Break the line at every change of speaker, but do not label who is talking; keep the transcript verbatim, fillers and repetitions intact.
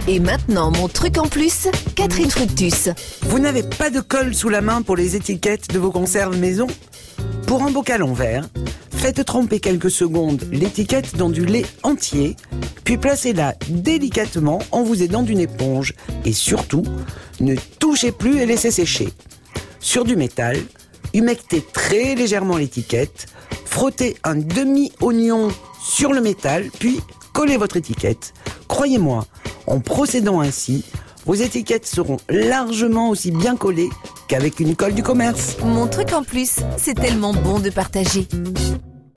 Et maintenant, mon truc en plus, Catherine Fructus.
Vous n'avez pas de colle sous la main pour les étiquettes de vos conserves maison ? Pour un bocal en verre, faites tremper quelques secondes l'étiquette dans du lait entier, puis placez-la délicatement en vous aidant d'une éponge. Et surtout, ne touchez plus et laissez sécher. Sur du métal, humectez très légèrement l'étiquette, frottez un demi-oignon sur le métal, puis collez votre étiquette. Croyez-moi, en procédant ainsi, vos étiquettes seront largement aussi bien collées qu'avec une colle du commerce.
Mon truc en plus, c'est tellement bon de partager.